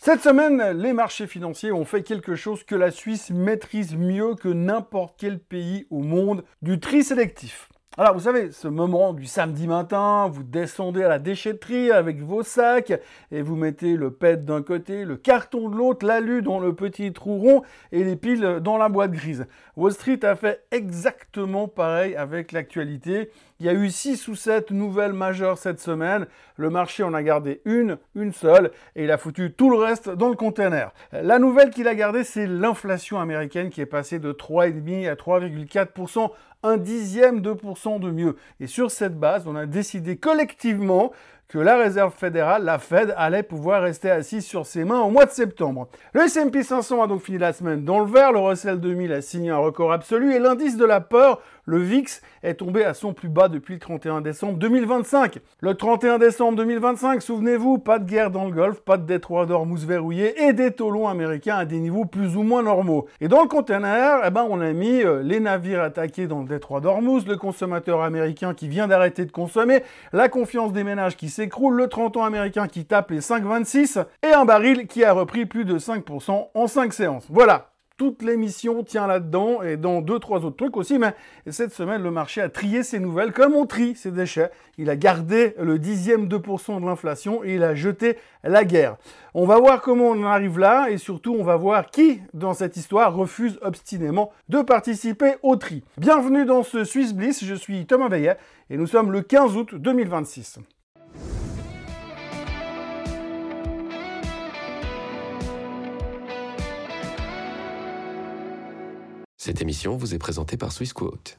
Cette semaine, les marchés financiers ont fait quelque chose que la Suisse maîtrise mieux que n'importe quel pays au monde, du tri sélectif. Alors, vous savez, ce moment du samedi matin, vous descendez à la déchetterie avec vos sacs et vous mettez le pet d'un côté, le carton de l'autre, l'alu dans le petit trou rond et les piles dans la boîte grise. Wall Street a fait exactement pareil avec l'actualité. Il y a eu 6 ou 7 nouvelles majeures cette semaine. Le marché en a gardé une seule, et il a foutu tout le reste dans le container. La nouvelle qu'il a gardée, c'est l'inflation américaine qui est passée de 3,5 à 3,4%, un dixième de % de mieux. Et sur cette base, on a décidé collectivement que la Réserve fédérale, la Fed, allait pouvoir rester assise sur ses mains au mois de septembre. Le S&P 500 a donc fini la semaine dans le vert, le Russell 2000 a signé un record absolu et l'indice de la peur, le VIX, est tombé à son plus bas depuis le 31 décembre 2025. Le 31 décembre 2025, souvenez-vous, pas de guerre dans le Golfe, pas de détroit d'Ormuz verrouillé et des taux longs américains à des niveaux plus ou moins normaux. Et dans le container, on a mis les navires attaqués dans le détroit d'Ormuz, le consommateur américain qui vient d'arrêter de consommer, la confiance des ménages qui s'écroule, le 30 ans américain qui tape les 5,26 et un baril qui a repris plus de 5% en 5 séances. Voilà. Toute l'émission tient là-dedans et dans 2-3 autres trucs aussi, mais cette semaine, le marché a trié ses nouvelles comme on trie ses déchets. Il a gardé le dixième de % de l'inflation et il a jeté la guerre. On va voir comment on en arrive là et surtout, on va voir qui, dans cette histoire, refuse obstinément de participer au tri. Bienvenue dans ce Swiss Bliss, je suis Thomas Veillet et nous sommes le 15 août 2026. Cette émission vous est présentée par Swissquote.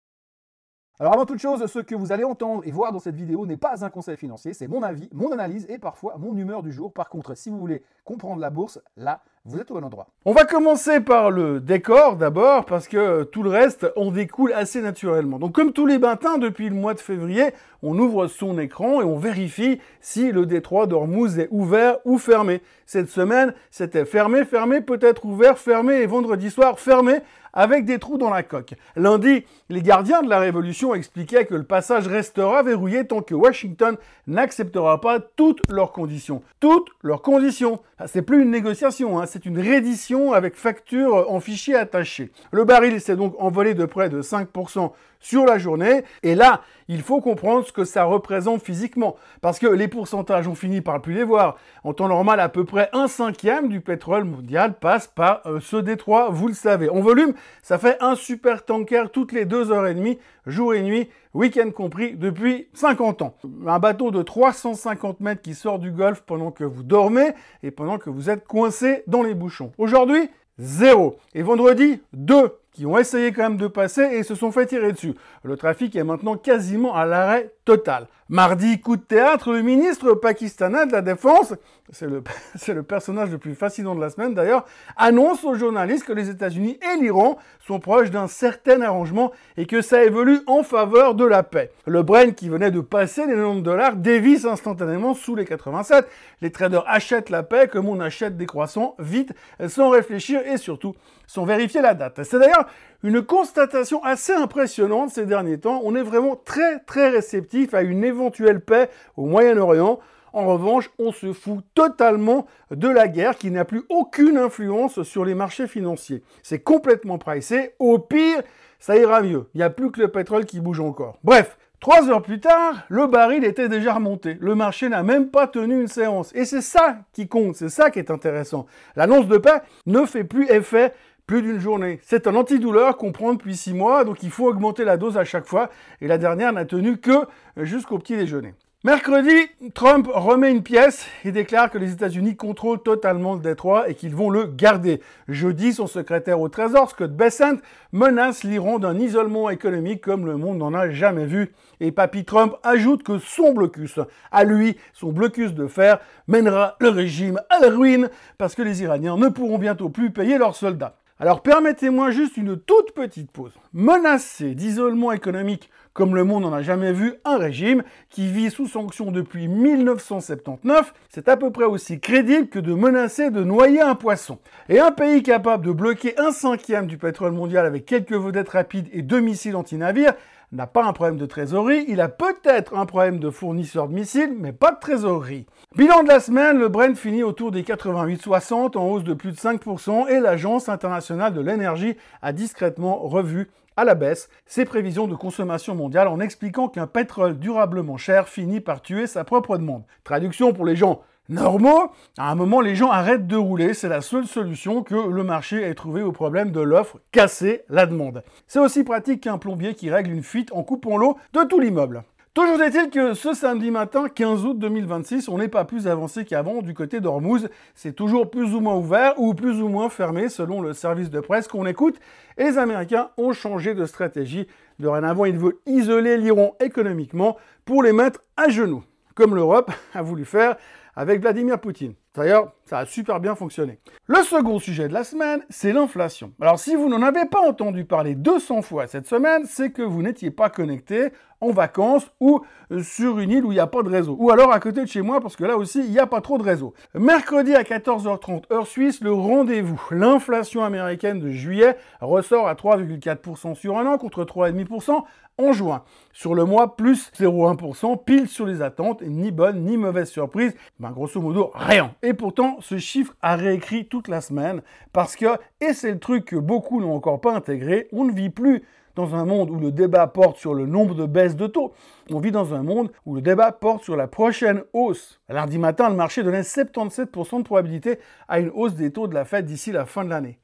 Alors avant toute chose, ce que vous allez entendre et voir dans cette vidéo n'est pas un conseil financier, c'est mon avis, mon analyse et parfois mon humeur du jour. Par contre, si vous voulez comprendre la bourse, là, vous êtes au bon endroit. On va commencer par le décor d'abord, parce que tout le reste en découle assez naturellement. Donc comme tous les matins, depuis le mois de février, on ouvre son écran et on vérifie si le détroit d'Ormuz est ouvert ou fermé. Cette semaine, c'était fermé, peut-être ouvert, fermé et vendredi soir, fermé, avec des trous dans la coque. Lundi, les gardiens de la Révolution expliquaient que le passage restera verrouillé tant que Washington n'acceptera pas toutes leurs conditions. Toutes leurs conditions. C'est plus une négociation, c'est une reddition avec facture en fichier attaché. Le baril s'est donc envolé de près de 5% sur la journée. Et là, il faut comprendre ce que ça représente physiquement. Parce que les pourcentages, on finit par plus les voir. En temps normal, à peu près 1/5 du pétrole mondial passe par ce détroit, vous le savez. En volume, ça fait un super tanker toutes les 2h30, jour et nuit, week-end compris, depuis 50 ans. Un bateau de 350 mètres qui sort du Golfe pendant que vous dormez et pendant que vous êtes coincé dans les bouchons. Aujourd'hui, 0. Et vendredi, 2 qui ont essayé quand même de passer et se sont fait tirer dessus. Le trafic est maintenant quasiment à l'arrêt total. Mardi, coup de théâtre, le ministre pakistanais de la Défense, c'est le personnage le plus fascinant de la semaine d'ailleurs, annonce aux journalistes que les États-Unis et l'Iran sont proches d'un certain arrangement et que ça évolue en faveur de la paix. Le Brent qui venait de passer les $90 dévisse instantanément sous les 87. Les traders achètent la paix comme on achète des croissants vite, sans réfléchir et surtout sans vérifier la date. C'est d'ailleurs une constatation assez impressionnante ces derniers temps. On est vraiment très réceptif à une éventuelle paix au Moyen-Orient. En revanche, on se fout totalement de la guerre qui n'a plus aucune influence sur les marchés financiers. C'est complètement pricé. Au pire, ça ira mieux. Il n'y a plus que le pétrole qui bouge encore. Bref, 3 heures plus tard, le baril était déjà remonté. Le marché n'a même pas tenu une séance. Et c'est ça qui compte, c'est ça qui est intéressant. L'annonce de paix ne fait plus effet plus d'une journée. C'est un antidouleur qu'on prend depuis 6 mois, donc il faut augmenter la dose à chaque fois. Et la dernière n'a tenu que jusqu'au petit déjeuner. Mercredi, Trump remet une pièce et déclare que les États-Unis contrôlent totalement le détroit et qu'ils vont le garder. Jeudi, son secrétaire au Trésor, Scott Bessent, menace l'Iran d'un isolement économique comme le monde n'en a jamais vu. Et Papy Trump ajoute que son blocus, à lui, son blocus de fer, mènera le régime à la ruine parce que les Iraniens ne pourront bientôt plus payer leurs soldats. Alors permettez-moi juste une toute petite pause. Menacer d'isolement économique comme le monde n'en a jamais vu un régime qui vit sous sanction depuis 1979, c'est à peu près aussi crédible que de menacer de noyer un poisson. Et un pays capable de bloquer 1/5 du pétrole mondial avec quelques vedettes rapides et 2 missiles anti-navires n'a pas un problème de trésorerie, il a peut-être un problème de fournisseur de missiles, mais pas de trésorerie. Bilan de la semaine, le Brent finit autour des 88,60 en hausse de plus de 5% et l'Agence internationale de l'énergie a discrètement revu à la baisse ses prévisions de consommation mondiale en expliquant qu'un pétrole durablement cher finit par tuer sa propre demande. Traduction pour les gens normaux, à un moment les gens arrêtent de rouler, c'est la seule solution que le marché ait trouvé au problème de l'offre, casser la demande. C'est aussi pratique qu'un plombier qui règle une fuite en coupant l'eau de tout l'immeuble. Toujours est-il que ce samedi matin, 15 août 2026, on n'est pas plus avancé qu'avant du côté d'Ormuz. C'est toujours plus ou moins ouvert ou plus ou moins fermé selon le service de presse qu'on écoute. Et les Américains ont changé de stratégie. Dorénavant, ils veulent isoler l'Iran économiquement pour les mettre à genoux, comme l'Europe a voulu faire avec Vladimir Poutine. D'ailleurs, ça a super bien fonctionné. Le second sujet de la semaine, c'est l'inflation. Alors si vous n'en avez pas entendu parler 200 fois cette semaine, c'est que vous n'étiez pas connecté en vacances ou sur une île où il n'y a pas de réseau. Ou alors à côté de chez moi, parce que là aussi, il n'y a pas trop de réseau. Mercredi à 14h30 heure suisse, le rendez-vous. L'inflation américaine de juillet ressort à 3,4% sur un an contre 3,5% en juin. Sur le mois, plus 0,1%, pile sur les attentes, ni bonne ni mauvaise surprise. Grosso modo, rien. Et pourtant, ce chiffre a réécrit toute la semaine parce que, et c'est le truc que beaucoup n'ont encore pas intégré, on ne vit plus dans un monde où le débat porte sur le nombre de baisses de taux. On vit dans un monde où le débat porte sur la prochaine hausse. Lundi matin, le marché donnait 77% de probabilité à une hausse des taux de la Fed d'ici la fin de l'année.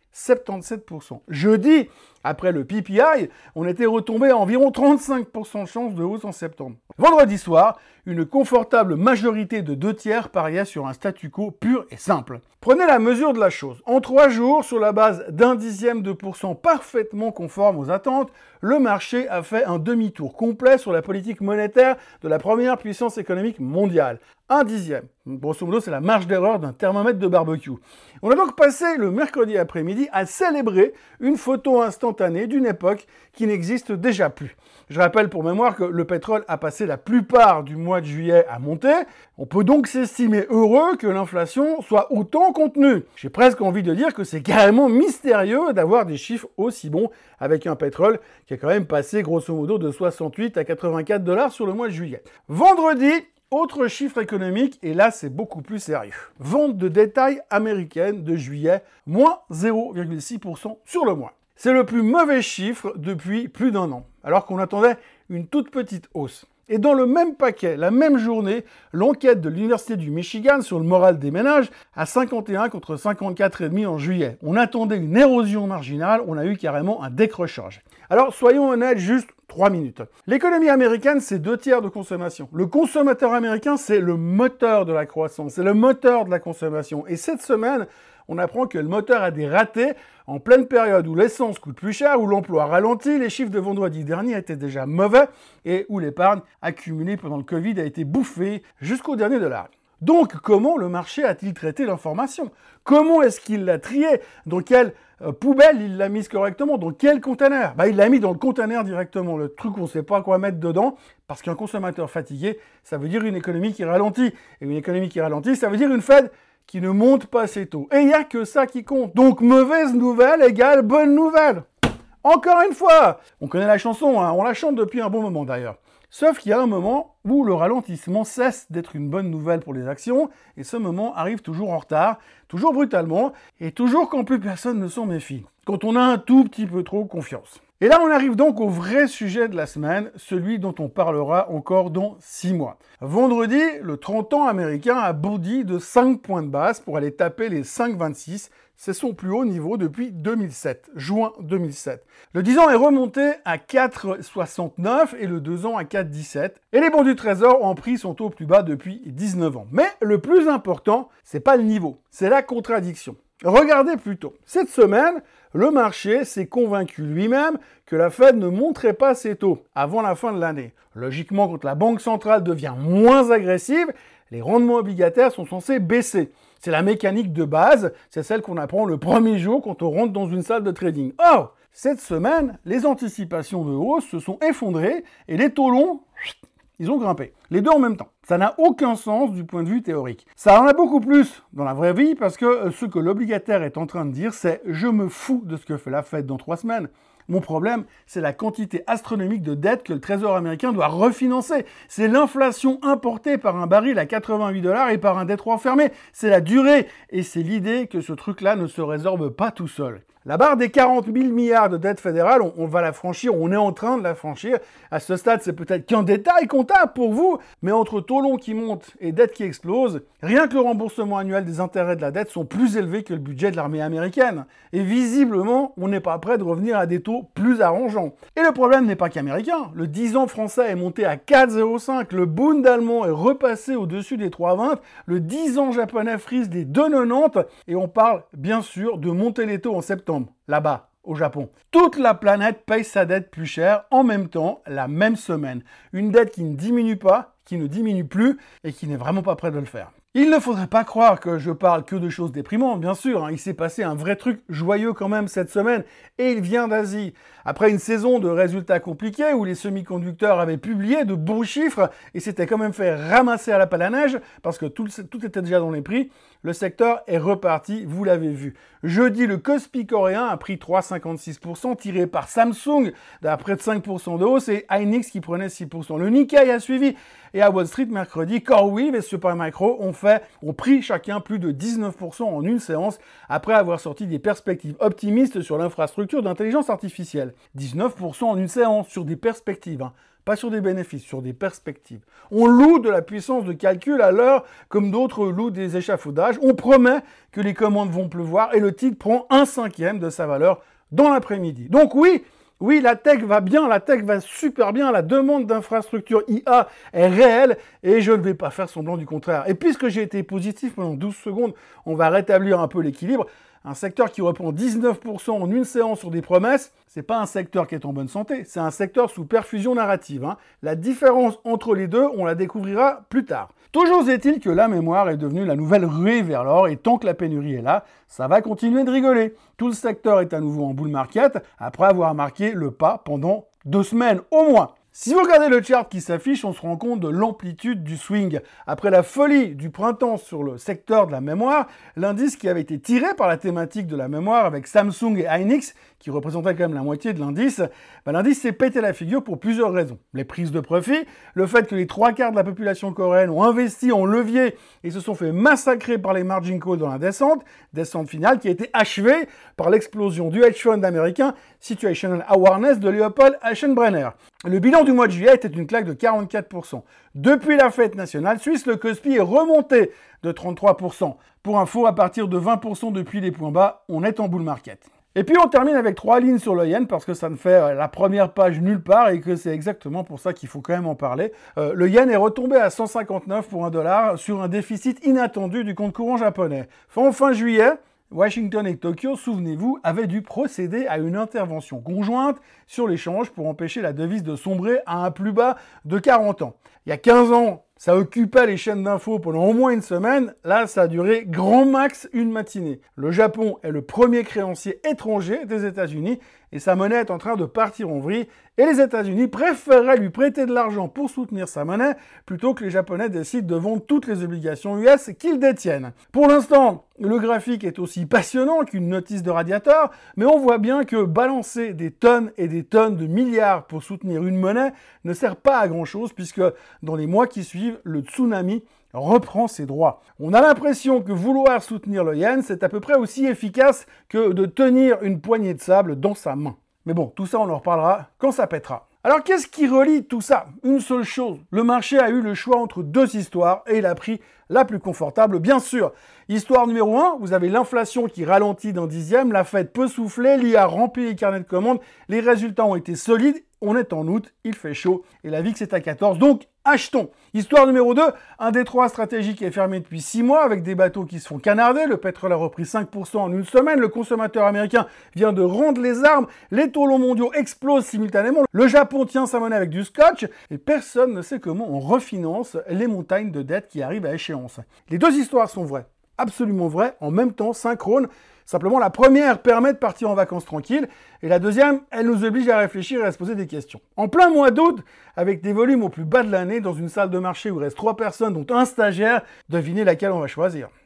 77%. Jeudi, après le PPI, on était retombé à environ 35% de chance de hausse en septembre. Vendredi soir, une confortable majorité de 2/3 pariait sur un statu quo pur et simple. Prenez la mesure de la chose. En 3 jours, sur la base d'0,1% parfaitement conforme aux attentes, le marché a fait un demi-tour complet sur la politique monétaire de la première puissance économique mondiale. 1/10. Grosso modo, c'est la marge d'erreur d'un thermomètre de barbecue. On a donc passé le mercredi après-midi à célébrer une photo instantanée d'une époque qui n'existe déjà plus. Je rappelle pour mémoire que le pétrole a passé la plupart du mois de juillet à monter. On peut donc s'estimer heureux que l'inflation soit autant contenue. J'ai presque envie de dire que c'est carrément mystérieux d'avoir des chiffres aussi bons avec un pétrole qui a quand même passé grosso modo de 68 à 84 $ sur le mois de juillet. Vendredi, autre chiffre économique, et là c'est beaucoup plus sérieux. Vente de détail américaine de juillet, moins 0,6% sur le mois. C'est le plus mauvais chiffre depuis plus d'1 an, alors qu'on attendait une toute petite hausse. Et dans le même paquet, la même journée, l'enquête de l'Université du Michigan sur le moral des ménages à 51 contre 54,5 en juillet. On attendait une érosion marginale, on a eu carrément un décrochage. Alors soyons honnêtes, juste 3 minutes. L'économie américaine, c'est 2/3 de consommation. Le consommateur américain, c'est le moteur de la croissance, c'est le moteur de la consommation. Et cette semaine, on apprend que le moteur a des ratés en pleine période où l'essence coûte plus cher, où l'emploi ralentit, les chiffres de vendredi dernier étaient déjà mauvais et où l'épargne accumulée pendant le Covid a été bouffée jusqu'au dernier dollar. Donc, comment le marché a-t-il traité l'information? Comment est-ce qu'il l'a triée? Dans quelle poubelle il l'a mise correctement? Dans quel conteneur? Il l'a mis dans le conteneur directement, le truc où on ne sait pas quoi mettre dedans, parce qu'un consommateur fatigué, ça veut dire une économie qui ralentit. Et une économie qui ralentit, ça veut dire une Fed qui ne monte pas ses taux. Et il n'y a que ça qui compte. Donc, mauvaise nouvelle égale bonne nouvelle. Encore une fois, on connaît la chanson, on la chante depuis un bon moment d'ailleurs. Sauf qu'il y a un moment où le ralentissement cesse d'être une bonne nouvelle pour les actions, et ce moment arrive toujours en retard, toujours brutalement, et toujours quand plus personne ne s'en méfie, quand on a un tout petit peu trop confiance. Et là, on arrive donc au vrai sujet de la semaine, celui dont on parlera encore dans 6 mois. Vendredi, le 30 ans américain a bondi de 5 points de base pour aller taper les 5,26. C'est son plus haut niveau depuis 2007, juin 2007. Le 10 ans est remonté à 4,69 et le 2 ans à 4,17. Et les bons du Trésor ont pris son taux plus bas depuis 19 ans. Mais le plus important, c'est pas le niveau, c'est la contradiction. Regardez plutôt. Cette semaine, le marché s'est convaincu lui-même que la Fed ne monterait pas ses taux avant la fin de l'année. Logiquement, quand la Banque centrale devient moins agressive, les rendements obligataires sont censés baisser. C'est la mécanique de base, c'est celle qu'on apprend le premier jour quand on rentre dans une salle de trading. Or, cette semaine, les anticipations de hausse se sont effondrées et les taux longs, ils ont grimpé. Les deux en même temps. Ça n'a aucun sens du point de vue théorique. Ça en a beaucoup plus dans la vraie vie parce que ce que l'obligataire est en train de dire, c'est « je me fous de ce que fait la Fed dans 3 semaines ». Mon problème, c'est la quantité astronomique de dettes que le Trésor américain doit refinancer. C'est l'inflation importée par un baril à 88 $ et par un détroit fermé. C'est la durée et c'est l'idée que ce truc-là ne se résorbe pas tout seul. La barre des 40 000 milliards de dettes fédérales, on va la franchir, on est en train de la franchir. À ce stade, c'est peut-être qu'un détail comptable pour vous, mais entre taux longs qui montent et dettes qui explosent, rien que le remboursement annuel des intérêts de la dette sont plus élevés que le budget de l'armée américaine. Et visiblement, on n'est pas prêt de revenir à des taux plus arrangeants. Et le problème n'est pas qu'américain. Le 10 ans français est monté à 4,05, le Bund allemand est repassé au-dessus des 3,20, le 10 ans japonais frise les 2,90, et on parle bien sûr de monter les taux en septembre. Là-bas, au Japon. Toute la planète paye sa dette plus cher en même temps, la même semaine. Une dette qui ne diminue pas, qui ne diminue plus et qui n'est vraiment pas près de le faire. Il ne faudrait pas croire que je parle que de choses déprimantes, bien sûr. Il s'est passé un vrai truc joyeux quand même cette semaine et il vient d'Asie. Après une saison de résultats compliqués où les semi-conducteurs avaient publié de bons chiffres et s'étaient quand même fait ramasser à la pelle à neige parce que tout était déjà dans les prix, le secteur est reparti, vous l'avez vu. Jeudi, le Kospi coréen a pris 3,56%, tiré par Samsung à près de 5% de hausse et Hynix qui prenait 6%. Le Nikkei a suivi et à Wall Street mercredi, CoreWeave et Supermicro ont pris chacun plus de 19% en une séance après avoir sorti des perspectives optimistes sur l'infrastructure d'intelligence artificielle. 19% en une séance sur des perspectives, pas sur des bénéfices, sur des perspectives. On loue de la puissance de calcul à l'heure comme d'autres louent des échafaudages. On promet que les commandes vont pleuvoir et le titre prend 1/5 de sa valeur dans l'après-midi. Donc oui, la tech va bien, la tech va super bien, la demande d'infrastructure IA est réelle et je ne vais pas faire semblant du contraire. Et puisque j'ai été positif pendant 12 secondes, on va rétablir un peu l'équilibre. Un secteur qui reprend 19% en une séance sur des promesses, c'est pas un secteur qui est en bonne santé, c'est un secteur sous perfusion narrative. La différence entre les deux, on la découvrira plus tard. Toujours est-il que la mémoire est devenue la nouvelle ruée vers l'or et tant que la pénurie est là, ça va continuer de rigoler. Tout le secteur est à nouveau en bull market après avoir marqué le pas pendant 2 semaines au moins. Si vous regardez le chart qui s'affiche, on se rend compte de l'amplitude du swing. Après la folie du printemps sur le secteur de la mémoire, l'indice qui avait été tiré par la thématique de la mémoire avec Samsung et Hynix, qui représentaient quand même la moitié de l'indice, l'indice s'est pété la figure pour plusieurs raisons. Les prises de profit, le fait que les 3/4 de la population coréenne ont investi en levier et se sont fait massacrer par les margin calls dans la descente finale qui a été achevée par l'explosion du hedge fund américain Situational Awareness de Leopold Aschenbrenner. Le bilan du mois de juillet était une claque de 44%. Depuis la fête nationale suisse, le Kospi est remonté de 33%. Pour info, à partir de 20% depuis les points bas, on est en bull market. Et puis on termine avec 3 lignes sur le yen parce que ça ne fait la première page nulle part et que c'est exactement pour ça qu'il faut quand même en parler. Le yen est retombé à 159 pour $1 sur un déficit inattendu du compte courant japonais. Fin juillet, Washington et Tokyo, souvenez-vous, avaient dû procéder à une intervention conjointe sur l'échange pour empêcher la devise de sombrer à un plus bas de 40 ans. Il y a 15 ans, ça occupait les chaînes d'infos pendant au moins une semaine. Là, ça a duré grand max une matinée. Le Japon est le premier créancier étranger des États-Unis et sa monnaie est en train de partir en vrille. Et les États-Unis préféreraient lui prêter de l'argent pour soutenir sa monnaie plutôt que les Japonais décident de vendre toutes les obligations US qu'ils détiennent. Pour l'instant, le graphique est aussi passionnant qu'une notice de radiateur, mais on voit bien que balancer des tonnes et des tonnes de milliards pour soutenir une monnaie ne sert pas à grand-chose puisque dans les mois qui suivent, le tsunami reprend ses droits. On a l'impression que vouloir soutenir le yen, c'est à peu près aussi efficace que de tenir une poignée de sable dans sa main. Mais bon, tout ça, on en reparlera quand ça pètera. Alors, qu'est-ce qui relie tout ça? Une seule chose. Le marché a eu le choix entre 2 histoires et il a pris la plus confortable, bien sûr. Histoire numéro 1, vous avez l'inflation qui ralentit d'1/10, la Fed peut souffler, l'IA remplit les carnets de commandes, les résultats ont été solides, on est en août, il fait chaud et la VIX est à 14, donc achetons. Histoire numéro 2, un détroit stratégique est fermé depuis 6 mois avec des bateaux qui se font canarder, le pétrole a repris 5% en une semaine, le consommateur américain vient de rendre les armes, les taux longs mondiaux explosent simultanément, le Japon tient sa monnaie avec du scotch et personne ne sait comment on refinance les montagnes de dettes qui arrivent à échéance. Les 2 histoires sont vraies, absolument vraies, en même temps, synchrones. Simplement, la première permet de partir en vacances tranquille, et la deuxième, elle nous oblige à réfléchir et à se poser des questions. En plein mois d'août, avec des volumes au plus bas de l'année, dans une salle de marché où il reste 3 personnes, dont un stagiaire, devinez laquelle on va choisir.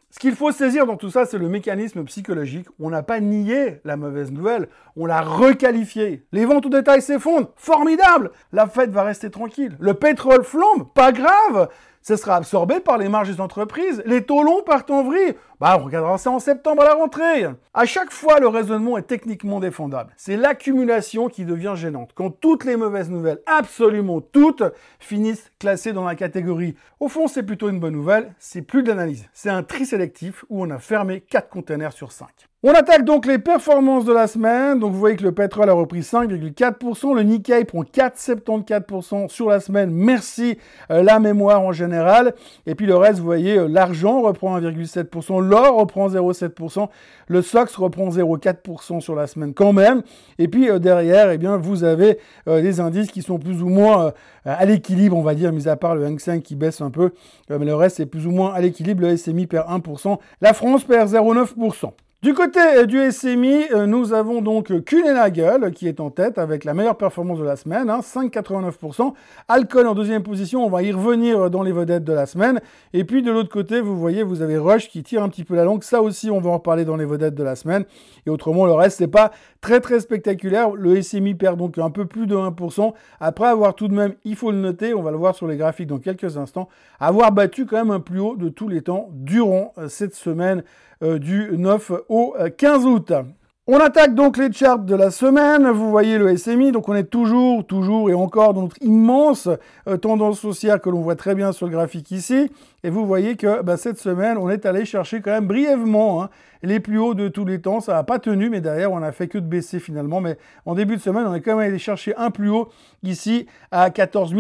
Ce qu'il faut saisir dans tout ça, c'est le mécanisme psychologique. On n'a pas nié la mauvaise nouvelle, on l'a requalifiée. Les ventes au détail s'effondrent, formidable! La Fed va rester tranquille. Le pétrole flambe, pas grave! Ce sera absorbé par les marges des entreprises. Les taux longs partent en vrille. On regardera ça en septembre à la rentrée. À chaque fois, le raisonnement est techniquement défendable. C'est l'accumulation qui devient gênante. Quand toutes les mauvaises nouvelles, absolument toutes, finissent classées dans la catégorie. Au fond, c'est plutôt une bonne nouvelle. C'est plus de l'analyse. C'est un tri sélectif où on a fermé 4 containers sur 5. On attaque donc les performances de la semaine. Donc vous voyez que le pétrole a repris 5,4%, le Nikkei prend 4,74% sur la semaine. Merci la mémoire en général. Et puis le reste, vous voyez, l'argent reprend 1,7%, l'or reprend 0,7%, le SOX reprend 0,4% sur la semaine quand même. Et puis derrière, eh bien, vous avez les indices qui sont plus ou moins à l'équilibre, on va dire, mis à part le Hang Seng qui baisse un peu. Mais le reste, c'est plus ou moins à l'équilibre. Le SMI perd 1%, la France perd 0,9%. Du côté du SMI, nous avons donc Kuehne+Nagel qui est en tête avec la meilleure performance de la semaine, 5,89%. Alcon en deuxième position, on va y revenir dans les vedettes de la semaine. Et puis de l'autre côté, vous voyez, vous avez Roche qui tire un petit peu la langue. Ça aussi, on va en reparler dans les vedettes de la semaine. Et autrement, le reste, c'est pas très spectaculaire. Le SMI perd donc un peu plus de 1%. Après avoir tout de même, il faut le noter, on va le voir sur les graphiques dans quelques instants, avoir battu quand même un plus haut de tous les temps durant cette semaine du 9 au 15 août. On attaque donc les charts de la semaine. Vous voyez le SMI, donc on est toujours et encore dans notre immense tendance haussière que l'on voit très bien sur le graphique ici. Et vous voyez que cette semaine, on est allé chercher quand même brièvement les plus hauts de tous les temps. Ça n'a pas tenu, mais derrière, on n'a fait que de baisser finalement. Mais en début de semaine, on est quand même allé chercher un plus haut ici à 14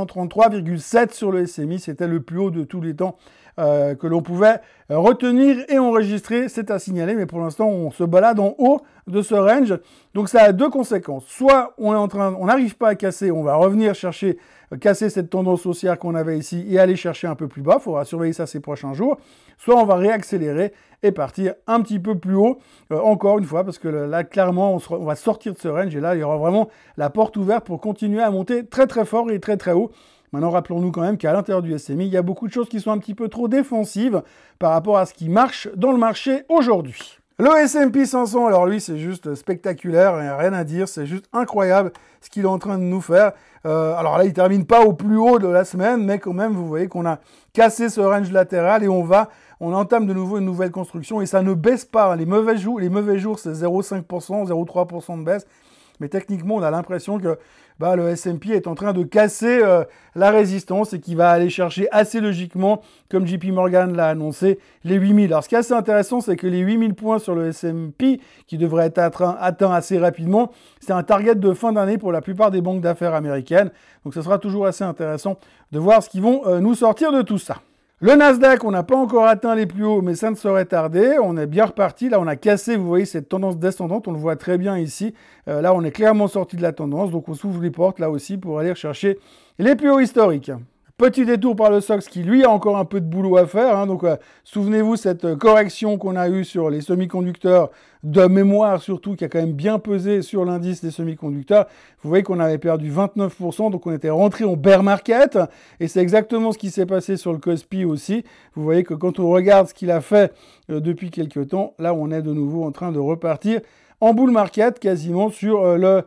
633,7 sur le SMI. C'était le plus haut de tous les temps que l'on pouvait retenir et enregistrer. C'est à signaler, mais pour l'instant, on se balade en haut de ce range. Donc ça a deux conséquences. Soit on n'arrive pas à casser, on va revenir chercher casser cette tendance haussière qu'on avait ici et aller chercher un peu plus bas. Il faudra surveiller ça ces prochains jours. Soit on va réaccélérer et partir un petit peu plus haut, encore une fois, parce que là, clairement, on va sortir de ce range et là, il y aura vraiment la porte ouverte pour continuer à monter très fort et très haut. Maintenant, rappelons-nous quand même qu'à l'intérieur du SMI, il y a beaucoup de choses qui sont un petit peu trop défensives par rapport à ce qui marche dans le marché aujourd'hui. Le S&P 500, alors lui, c'est juste spectaculaire, il n'y a rien à dire, c'est juste incroyable ce qu'il est en train de nous faire. Alors là, il ne termine pas au plus haut de la semaine, mais quand même, vous voyez qu'on a cassé ce range latéral et on entame de nouveau une nouvelle construction et ça ne baisse pas. Les mauvais jours, c'est 0,5%, 0,3% de baisse. Mais techniquement, on a l'impression que le S&P est en train de casser la résistance et qu'il va aller chercher assez logiquement, comme JP Morgan l'a annoncé, les 8000. Alors, ce qui est assez intéressant, c'est que les 8000 points sur le S&P, qui devraient être atteints assez rapidement, c'est un target de fin d'année pour la plupart des banques d'affaires américaines. Donc, ce sera toujours assez intéressant de voir ce qu'ils vont nous sortir de tout ça. Le Nasdaq, on n'a pas encore atteint les plus hauts, mais ça ne saurait tarder. On est bien reparti. Là, on a cassé, vous voyez, cette tendance descendante. On le voit très bien ici. Là, on est clairement sorti de la tendance. Donc, on s'ouvre les portes là aussi pour aller chercher les plus hauts historiques. Petit détour par le SOX qui, lui, a encore un peu de boulot à faire. Donc, souvenez-vous, cette correction qu'on a eue sur les semi-conducteurs de mémoire, surtout, qui a quand même bien pesé sur l'indice des semi-conducteurs. Vous voyez qu'on avait perdu 29%, donc on était rentré en bear market. Et c'est exactement ce qui s'est passé sur le Kospi aussi. Vous voyez que quand on regarde ce qu'il a fait depuis quelques temps, là, on est de nouveau en train de repartir en bull market, quasiment sur le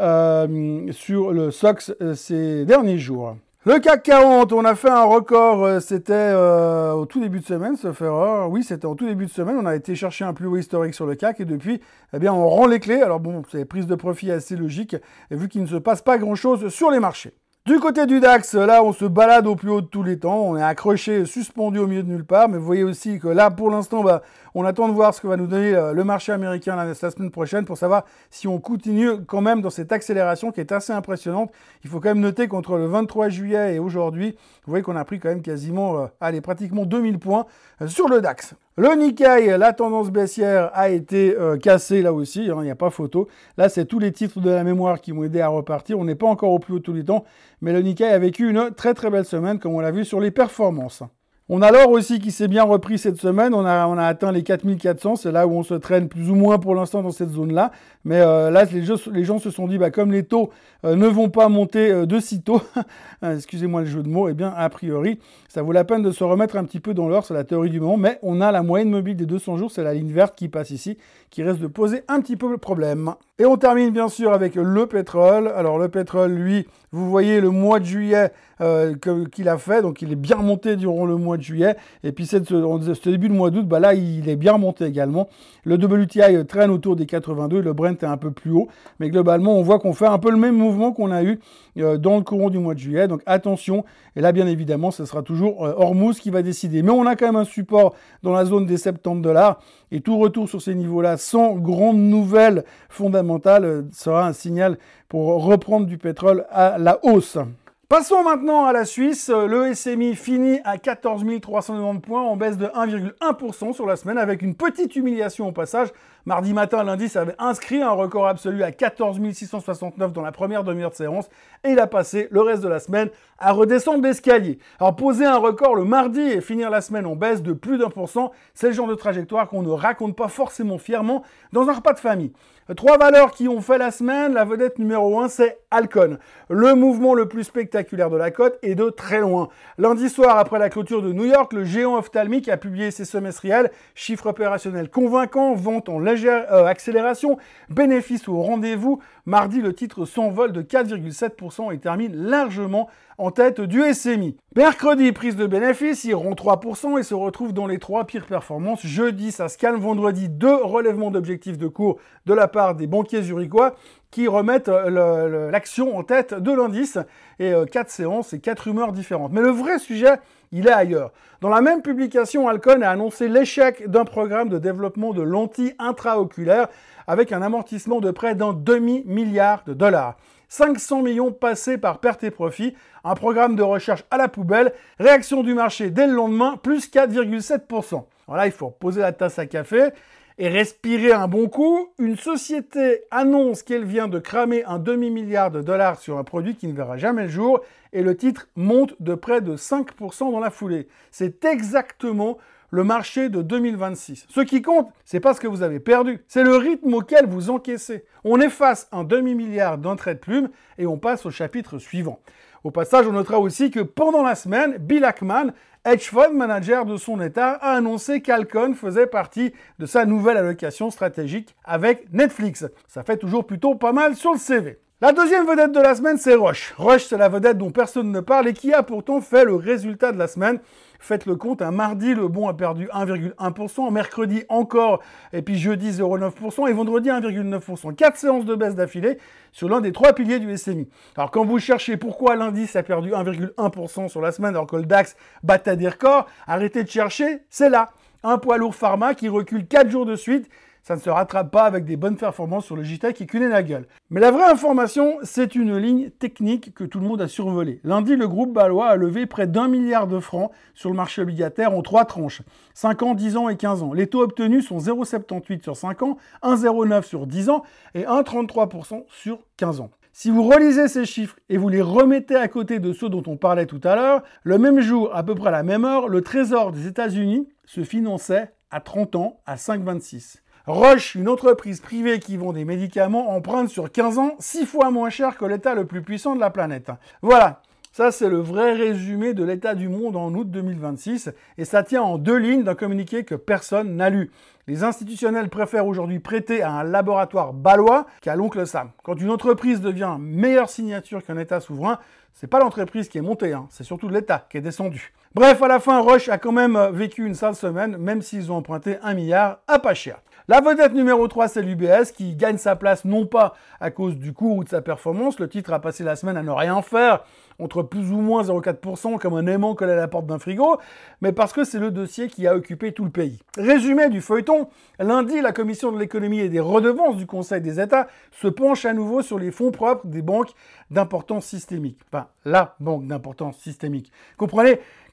SOX ces derniers jours. Le CAC 40, on a fait un record, c'était au tout début de semaine, sauf erreur. Oui, c'était au tout début de semaine, on a été chercher un plus haut historique sur le CAC et depuis, on rend les clés. Alors bon, c'est prise de profit assez logique, vu qu'il ne se passe pas grand-chose sur les marchés. Du côté du DAX, là, on se balade au plus haut de tous les temps. On est accroché, suspendu au milieu de nulle part. Mais vous voyez aussi que là, pour l'instant, on attend de voir ce que va nous donner le marché américain la semaine prochaine pour savoir si on continue quand même dans cette accélération qui est assez impressionnante. Il faut quand même noter qu'entre le 23 juillet et aujourd'hui, vous voyez qu'on a pris quand même quasiment, pratiquement 2000 points sur le DAX. Le Nikkei, la tendance baissière a été cassée là aussi, il n'y a pas photo. Là, c'est tous les titres de la mémoire qui m'ont aidé à repartir. On n'est pas encore au plus haut de tous les temps, mais le Nikkei a vécu une très belle semaine, comme on l'a vu sur les performances. On a l'or aussi qui s'est bien repris cette semaine. On a atteint les 4400. C'est là où on se traîne plus ou moins pour l'instant dans cette zone-là. Mais là, les gens se sont dit, comme les taux ne vont pas monter de sitôt, excusez-moi le jeu de mots, eh bien, a priori, ça vaut la peine de se remettre un petit peu dans l'or. C'est la théorie du moment. Mais on a la moyenne mobile des 200 jours. C'est la ligne verte qui passe ici, qui risque de poser un petit peu le problème. Et on termine bien sûr avec le pétrole. Alors le pétrole, lui, vous voyez le mois de juillet qu'il a fait. Donc il est bien monté durant le mois de juillet. Et puis ce début de mois d'août, là, il est bien monté également. Le WTI traîne autour des 82. Le Brent est un peu plus haut. Mais globalement, on voit qu'on fait un peu le même mouvement qu'on a eu dans le courant du mois de juillet. Donc attention. Et là, bien évidemment, ce sera toujours Hormuz qui va décider. Mais on a quand même un support dans la zone des $70. Et tout retour sur ces niveaux-là, sans grande nouvelle fondamentale, sera un signal pour reprendre du pétrole à la hausse. Passons maintenant à la Suisse. Le SMI finit à 14 390 points en baisse de 1,1% sur la semaine avec une petite humiliation au passage. Mardi matin, l'indice avait inscrit un record absolu à 14 669 dans la première demi-heure de séance et il a passé le reste de la semaine à redescendre l'escalier. Alors poser un record le mardi et finir la semaine en baisse de plus d'1%, c'est le genre de trajectoire qu'on ne raconte pas forcément fièrement dans un repas de famille. 3 valeurs qui ont fait la semaine. La vedette numéro 1, c'est Alcon. Le mouvement le plus spectaculaire de la cote et de très loin. Lundi soir, après la clôture de New York, le géant ophtalmique a publié ses semestriels. Chiffres opérationnels convaincants, vente en légère accélération, bénéfices au rendez-vous. Mardi, le titre s'envole de 4,7% et termine largement en tête du SMI. Mercredi, prise de bénéfices, ils rompt 3% et se retrouvent dans les 3 pires performances. Jeudi, ça se calme. Vendredi, 2 relèvements d'objectifs de cours de la part des banquiers zurichois qui remettent l'action en tête de l'indice et 4 séances et 4 rumeurs différentes. Mais le vrai sujet, il est ailleurs. Dans la même publication, Alcon a annoncé l'échec d'un programme de développement de lentilles intraoculaires avec un amortissement de près d'un demi-milliard de dollars. 500 millions passés par perte et profit, un programme de recherche à la poubelle, réaction du marché dès le lendemain, plus 4,7%. Voilà, il faut poser la tasse à café et respirer un bon coup. Une société annonce qu'elle vient de cramer un demi-milliard de dollars sur un produit qui ne verra jamais le jour et le titre monte de près de 5% dans la foulée. C'est exactement le marché de 2026. Ce qui compte, c'est pas ce que vous avez perdu, c'est le rythme auquel vous encaissez. On efface un demi-milliard d'un trait de plume et on passe au chapitre suivant. Au passage, on notera aussi que pendant la semaine, Bill Ackman, hedge fund manager de son état, a annoncé qu'Alcon faisait partie de sa nouvelle allocation stratégique avec Netflix. Ça fait toujours plutôt pas mal sur le CV. La deuxième vedette de la semaine, c'est Roche. Roche, c'est la vedette dont personne ne parle et qui a pourtant fait le résultat de la semaine. Faites le compte, un mardi, le bon a perdu 1,1%, mercredi encore, et puis jeudi 0,9%, et vendredi 1,9%. 4 séances de baisse d'affilée sur l'un des 3 piliers du SMI. Alors quand vous cherchez pourquoi l'indice a perdu 1,1% sur la semaine alors que le DAX battait des records, arrêtez de chercher, c'est là. Un poids lourd pharma qui recule 4 jours de suite. Ça ne se rattrape pas avec des bonnes performances sur le JTEC et culer la gueule. Mais la vraie information, c'est une ligne technique que tout le monde a survolée. Lundi, le groupe Balois a levé près d'1 milliard de francs sur le marché obligataire en 3 tranches. 5 ans, 10 ans et 15 ans. Les taux obtenus sont 0,78 sur 5 ans, 1,09 sur 10 ans et 1,33% sur 15 ans. Si vous relisez ces chiffres et vous les remettez à côté de ceux dont on parlait tout à l'heure, le même jour, à peu près à la même heure, le Trésor des États-Unis se finançait à 30 ans à 5,26. Roche, une entreprise privée qui vend des médicaments, emprunte sur 15 ans 6 fois moins cher que l'État le plus puissant de la planète. Voilà, ça c'est le vrai résumé de l'état du monde en août 2026 et ça tient en 2 lignes d'un communiqué que personne n'a lu. Les institutionnels préfèrent aujourd'hui prêter à un laboratoire balois qu'à l'oncle Sam. Quand une entreprise devient meilleure signature qu'un État souverain, c'est pas l'entreprise qui est montée, c'est surtout l'État qui est descendu. Bref, à la fin, Roche a quand même vécu une sale semaine, même s'ils ont emprunté 1 milliard à pas cher. La vedette numéro 3, c'est l'UBS, qui gagne sa place non pas à cause du cours ou de sa performance. Le titre a passé la semaine à ne rien faire, entre plus ou moins 0,4%, comme un aimant collé à la porte d'un frigo, mais parce que c'est le dossier qui a occupé tout le pays. Résumé du feuilleton, lundi, la Commission de l'économie et des redevances du Conseil des États se penche à nouveau sur les fonds propres des banques d'importance systémique. Enfin, la banque d'importance systémique. Comprenez,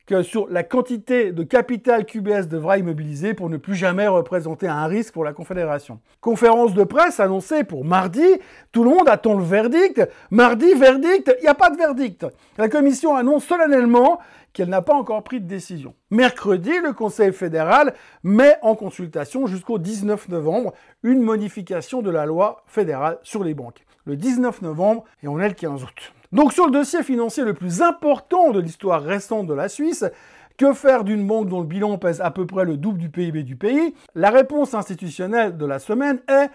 que sur la quantité de capital qu'UBS devra immobiliser pour ne plus jamais représenter un risque pour la Confédération. Conférence de presse annoncée pour mardi, tout le monde attend le verdict. Mardi, verdict, il n'y a pas de verdict. La commission annonce solennellement qu'elle n'a pas encore pris de décision. Mercredi, le Conseil fédéral met en consultation jusqu'au 19 novembre une modification de la loi fédérale sur les banques. Le 19 novembre et on est le 15 août. Donc sur le dossier financier le plus important de l'histoire récente de la Suisse, que faire d'une banque dont le bilan pèse à peu près le double du PIB du pays? La réponse institutionnelle de la semaine est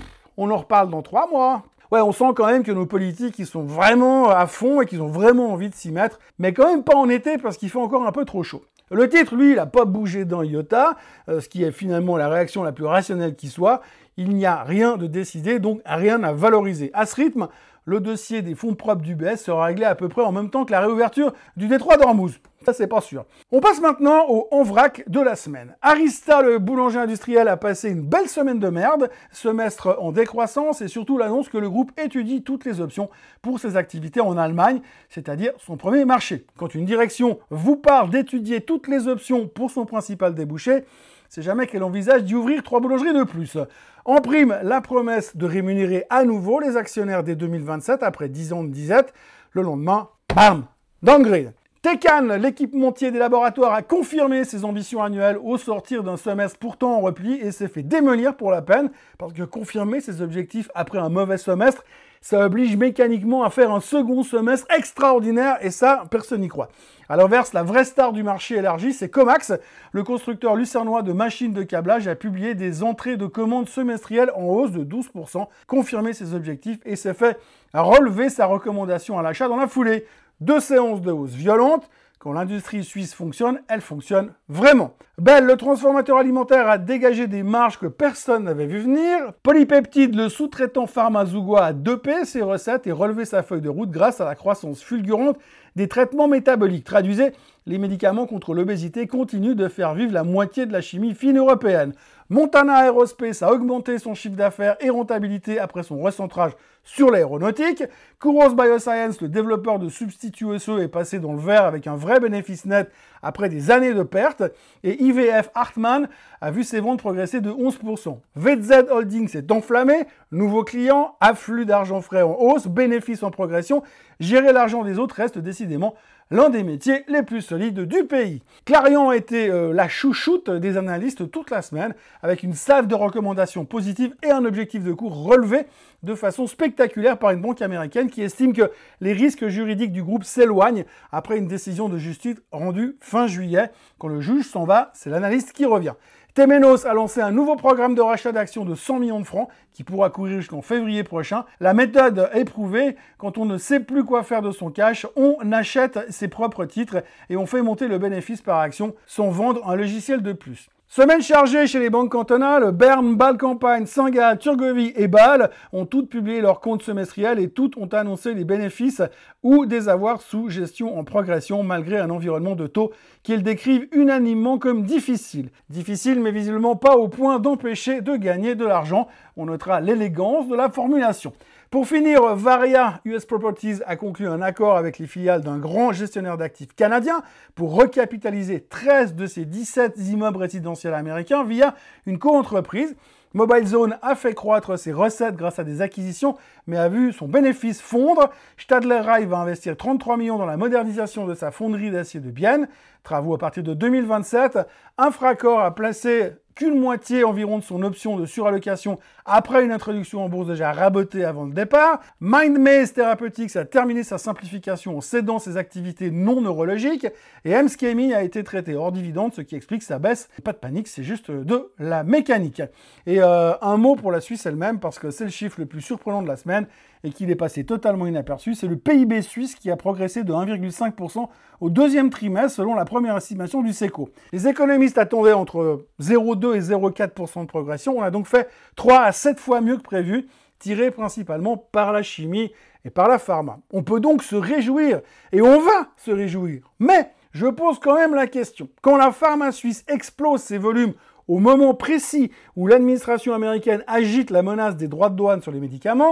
« on en reparle dans 3 mois ». Ouais, on sent quand même que nos politiques, ils sont vraiment à fond et qu'ils ont vraiment envie de s'y mettre, mais quand même pas en été parce qu'il fait encore un peu trop chaud. Le titre, lui, il n'a pas bougé d'un iota, ce qui est finalement la réaction la plus rationnelle qui soit. Il n'y a rien de décidé, donc rien à valoriser. À ce rythme, le dossier des fonds propres d'UBS sera réglé à peu près en même temps que la réouverture du détroit d'Ormuz. Ça, c'est pas sûr. On passe maintenant au en vrac de la semaine. Arista, le boulanger industriel, a passé une belle semaine de merde, semestre en décroissance et surtout l'annonce que le groupe étudie toutes les options pour ses activités en Allemagne, c'est-à-dire son premier marché. Quand une direction vous parle d'étudier toutes les options pour son principal débouché, c'est jamais qu'elle envisage d'y ouvrir 3 boulangeries de plus. En prime, la promesse de rémunérer à nouveau les actionnaires dès 2027 après 10 ans de disette. Le lendemain, bam, downgrade. Tecan, l'équipementier des laboratoires, a confirmé ses ambitions annuelles au sortir d'un semestre pourtant en repli et s'est fait démolir pour la peine, parce que confirmer ses objectifs après un mauvais semestre, ça oblige mécaniquement à faire un second semestre extraordinaire et ça, personne n'y croit. À l'inverse, la vraie star du marché élargi, c'est Comax. Le constructeur lucernois de machines de câblage a publié des entrées de commandes semestrielles en hausse de 12%, confirmé ses objectifs et s'est fait relever sa recommandation à l'achat dans la foulée. 2 séances de hausse violentes. Quand l'industrie suisse fonctionne, elle fonctionne vraiment. Bell, le transformateur alimentaire, a dégagé des marges que personne n'avait vu venir. Polypeptide, le sous-traitant pharma Zugua, a dopé ses recettes et relevé sa feuille de route grâce à la croissance fulgurante des traitements métaboliques. Traduisez, les médicaments contre l'obésité continuent de faire vivre la moitié de la chimie fine européenne. Montana Aerospace a augmenté son chiffre d'affaires et rentabilité après son recentrage sur l'aéronautique. Kuros Bioscience, le développeur de substituts osseux, est passé dans le vert avec un vrai bénéfice net après des années de pertes. Et IVF Hartmann a vu ses ventes progresser de 11%. VZ Holding s'est enflammé, nouveaux clients, afflux d'argent frais en hausse, bénéfices en progression. Gérer l'argent des autres reste décidément l'un des métiers les plus solides du pays. Clarion a été la chouchoute des analystes toute la semaine, avec une salve de recommandations positives et un objectif de cours relevé de façon spectaculaire par une banque américaine qui estime que les risques juridiques du groupe s'éloignent après une décision de justice rendue fin juillet. Quand le juge s'en va, c'est l'analyste qui revient. Temenos a lancé un nouveau programme de rachat d'actions de 100 millions de francs qui pourra courir jusqu'en février prochain. La méthode est prouvée. Quand on ne sait plus quoi faire de son cash, on achète ses propres titres et on fait monter le bénéfice par action sans vendre un logiciel de plus. Semaine chargée chez les banques cantonales, Berne, Bâle-Campagne, Saint-Gall, Turgovie et Bâle ont toutes publié leurs comptes semestriels et toutes ont annoncé les bénéfices ou des avoirs sous gestion en progression malgré un environnement de taux qu'ils décrivent unanimement comme difficile. Difficile mais visiblement pas au point d'empêcher de gagner de l'argent. On notera l'élégance de la formulation. Pour finir, Varia US Properties a conclu un accord avec les filiales d'un grand gestionnaire d'actifs canadien pour recapitaliser 13 de ses 17 immeubles résidentiels américains via une co-entreprise. Mobile Zone a fait croître ses recettes grâce à des acquisitions, mais a vu son bénéfice fondre. Stadler Rail va investir 33 millions dans la modernisation de sa fonderie d'acier de Bienne. Travaux à partir de 2027. Infracore a placé qu'une moitié environ de son option de surallocation après une introduction en bourse déjà rabotée avant le départ. MindMaze Therapeutics a terminé sa simplification en cédant ses activités non neurologiques. Et Emskemi a été traité hors dividende, ce qui explique sa baisse. Pas de panique, c'est juste de la mécanique. Et un mot pour la Suisse elle-même, parce que c'est le chiffre le plus surprenant de la semaine et qu'il est passé totalement inaperçu. C'est le PIB suisse qui a progressé de 1,5% au deuxième trimestre selon la première estimation du SECO. Les économistes attendaient entre 0,2 et 0,4% de progression. On a donc fait 3 à 7 fois mieux que prévu, tiré principalement par la chimie et par la pharma. On peut donc se réjouir, et on va se réjouir. Mais je pose quand même la question. Quand la pharma suisse explose ses volumes au moment précis où l'administration américaine agite la menace des droits de douane sur les médicaments,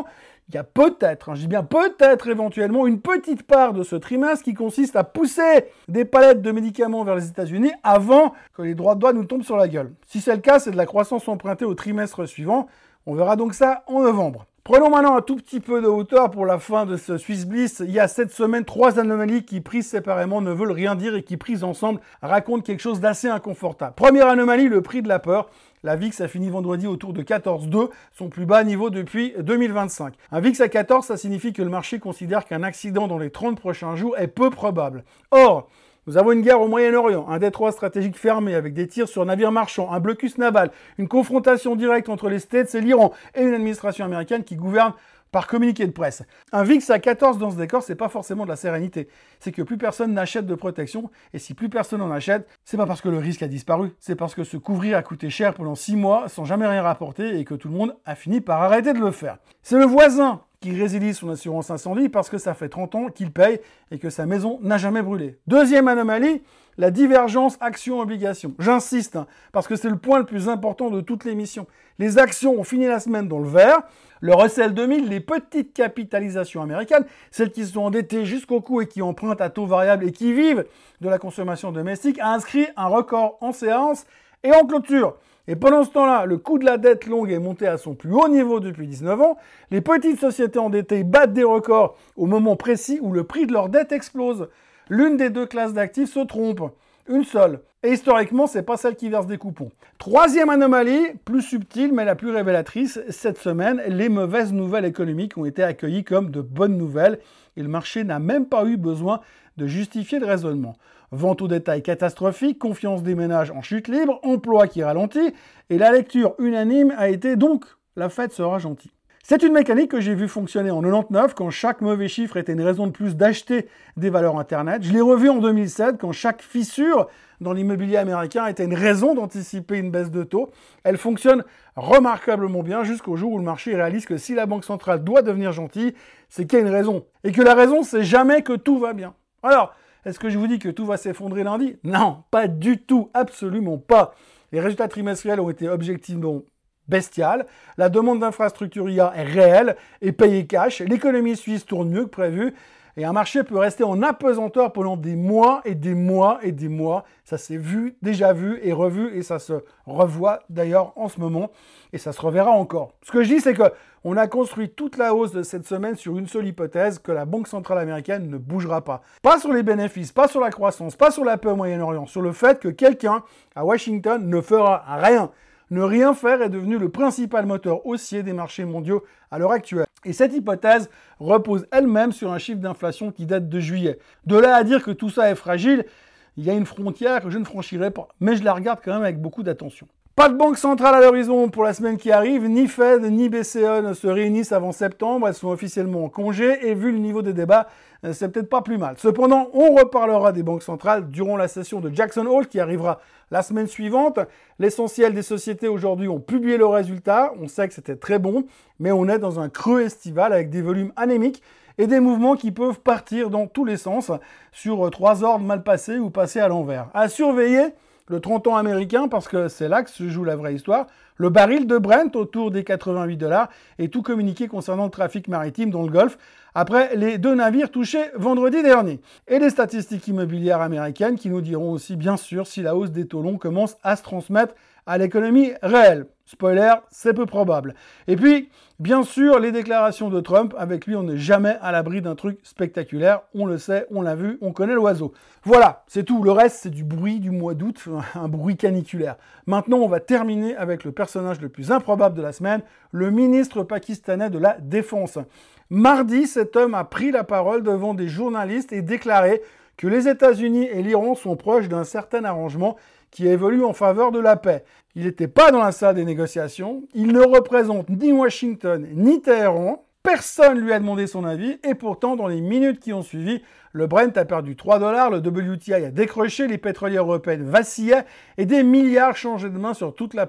il y a peut-être, je dis bien peut-être éventuellement, une petite part de ce trimestre qui consiste à pousser des palettes de médicaments vers les États-Unis avant que les droits de douane nous tombent sur la gueule. Si c'est le cas, c'est de la croissance empruntée au trimestre suivant. On verra donc ça en novembre. Prenons maintenant un tout petit peu de hauteur pour la fin de ce Swiss Bliss. Il y a cette semaine 3 anomalies qui, prises séparément, ne veulent rien dire et qui, prises ensemble, racontent quelque chose d'assez inconfortable. Première anomalie, le prix de la peur. La VIX a fini vendredi autour de 14,2, son plus bas niveau depuis 2025. Un VIX à 14, ça signifie que le marché considère qu'un accident dans les 30 prochains jours est peu probable. Or, nous avons une guerre au Moyen-Orient, un détroit stratégique fermé avec des tirs sur navires marchands, un blocus naval, une confrontation directe entre les States et l'Iran et une administration américaine qui gouverne par communiqué de presse. Un VIX à 14 dans ce décor, c'est pas forcément de la sérénité. C'est que plus personne n'achète de protection, et si plus personne en achète, c'est pas parce que le risque a disparu, c'est parce que se couvrir a coûté cher pendant 6 mois sans jamais rien rapporter et que tout le monde a fini par arrêter de le faire. C'est le voisin qui résilie son assurance incendie parce que ça fait 30 ans qu'il paye et que sa maison n'a jamais brûlé. Deuxième anomalie, la divergence action-obligation. J'insiste, parce que c'est le point le plus important de toute l'émission. Les actions ont fini la semaine dans le vert. Le Russell 2000, les petites capitalisations américaines, celles qui sont endettées jusqu'au cou et qui empruntent à taux variable et qui vivent de la consommation domestique, a inscrit un record en séance et en clôture. Et pendant ce temps-là, le coût de la dette longue est monté à son plus haut niveau depuis 19 ans. Les petites sociétés endettées battent des records au moment précis où le prix de leur dette explose. L'une des deux classes d'actifs se trompe. Une seule. Et historiquement, c'est pas celle qui verse des coupons. Troisième anomalie, plus subtile mais la plus révélatrice, cette semaine, les mauvaises nouvelles économiques ont été accueillies comme de bonnes nouvelles et le marché n'a même pas eu besoin de justifier le raisonnement. Vente au détail catastrophique, confiance des ménages en chute libre, emploi qui ralentit, et la lecture unanime a été donc « la fête sera gentille ». C'est une mécanique que j'ai vu fonctionner en 99 quand chaque mauvais chiffre était une raison de plus d'acheter des valeurs Internet. Je l'ai revu en 2007 quand chaque fissure dans l'immobilier américain était une raison d'anticiper une baisse de taux. Elle fonctionne remarquablement bien jusqu'au jour où le marché réalise que si la Banque centrale doit devenir gentille, c'est qu'il y a une raison. Et que la raison, c'est jamais que tout va bien. Alors, est-ce que je vous dis que tout va s'effondrer lundi? Non, pas du tout, absolument pas. Les résultats trimestriels ont été objectivement bestial. La demande d'infrastructure IA est réelle et payée cash. L'économie suisse tourne mieux que prévu. Et un marché peut rester en apesanteur pendant des mois et des mois et des mois. Ça s'est vu, déjà vu et revu et ça se revoit d'ailleurs en ce moment. Et ça se reverra encore. Ce que je dis, c'est que on a construit toute la hausse de cette semaine sur une seule hypothèse, que la Banque centrale américaine ne bougera pas. Pas sur les bénéfices, pas sur la croissance, pas sur la paix au Moyen-Orient, sur le fait que quelqu'un à Washington ne fera rien. Ne rien faire est devenu le principal moteur haussier des marchés mondiaux à l'heure actuelle. Et cette hypothèse repose elle-même sur un chiffre d'inflation qui date de juillet. De là à dire que tout ça est fragile, il y a une frontière que je ne franchirai pas, mais je la regarde quand même avec beaucoup d'attention. Pas de banque centrale à l'horizon pour la semaine qui arrive, ni Fed ni BCE ne se réunissent avant septembre, elles sont officiellement en congé et vu le niveau des débats, c'est peut-être pas plus mal. Cependant, on reparlera des banques centrales durant la session de Jackson Hole qui arrivera la semaine suivante. L'essentiel des sociétés aujourd'hui ont publié leurs résultats, on sait que c'était très bon, mais on est dans un creux estival avec des volumes anémiques et des mouvements qui peuvent partir dans tous les sens sur 3 ordres mal passés ou passés à l'envers. À surveiller le 30 ans américain, parce que c'est là que se joue la vraie histoire. Le baril de Brent autour des 88 $ et tout communiqué concernant le trafic maritime dans le Golfe, après les 2 navires touchés vendredi dernier. Et les statistiques immobilières américaines qui nous diront aussi bien sûr si la hausse des taux longs commence à se transmettre à l'économie réelle. Spoiler, c'est peu probable. Et puis, bien sûr, les déclarations de Trump. Avec lui, on n'est jamais à l'abri d'un truc spectaculaire. On le sait, on l'a vu, on connaît l'oiseau. Voilà, c'est tout. Le reste, c'est du bruit du mois d'août, un bruit caniculaire. Maintenant, on va terminer avec le personnage le plus improbable de la semaine, le ministre pakistanais de la Défense. Mardi, cet homme a pris la parole devant des journalistes et déclaré que les États-Unis et l'Iran sont proches d'un certain arrangement qui évolue en faveur de la paix. Il n'était pas dans la salle des négociations, il ne représente ni Washington ni Téhéran, personne lui a demandé son avis, et pourtant, dans les minutes qui ont suivi, le Brent a perdu 3 $, le WTI a décroché, les pétrolières européennes vacillaient, et des milliards changeaient de main sur toute la planète.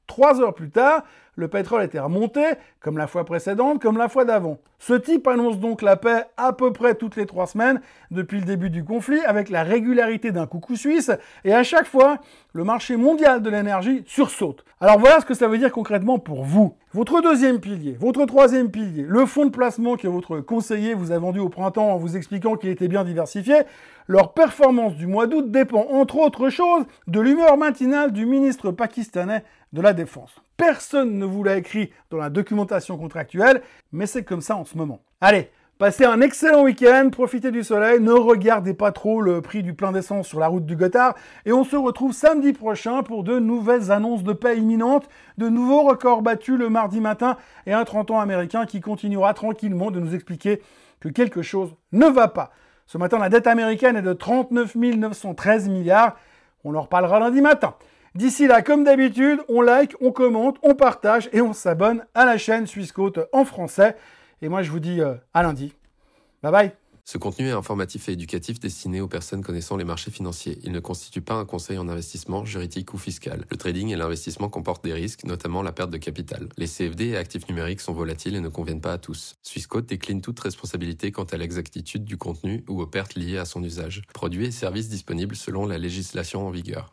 3 heures plus tard, le pétrole était remonté, comme la fois précédente, comme la fois d'avant. Ce type annonce donc la paix à peu près toutes les 3 semaines depuis le début du conflit, avec la régularité d'un coucou suisse, et à chaque fois, le marché mondial de l'énergie sursaute. Alors voilà ce que ça veut dire concrètement pour vous. Votre deuxième pilier, votre troisième pilier, le fonds de placement que votre conseiller vous a vendu au printemps en vous expliquant qu'il était bien diversifié, leur performance du mois d'août dépend entre autres choses de l'humeur matinale du ministre pakistanais de la Défense. Personne ne vous l'a écrit dans la documentation contractuelle, mais c'est comme ça en ce moment. Allez, passez un excellent week-end, profitez du soleil, ne regardez pas trop le prix du plein d'essence sur la route du Gothard, et on se retrouve samedi prochain pour de nouvelles annonces de paix imminentes, de nouveaux records battus le mardi matin, et un 30 ans américain qui continuera tranquillement de nous expliquer que quelque chose ne va pas. Ce matin, la dette américaine est de 39 913 milliards, on en reparlera lundi matin. D'ici là, comme d'habitude, on like, on commente, on partage et on s'abonne à la chaîne Swissquote en français. Et moi, je vous dis à lundi. Bye bye. Ce contenu est informatif et éducatif destiné aux personnes connaissant les marchés financiers. Il ne constitue pas un conseil en investissement, juridique ou fiscal. Le trading et l'investissement comportent des risques, notamment la perte de capital. Les CFD et actifs numériques sont volatiles et ne conviennent pas à tous. Swissquote décline toute responsabilité quant à l'exactitude du contenu ou aux pertes liées à son usage. Produits et services disponibles selon la législation en vigueur.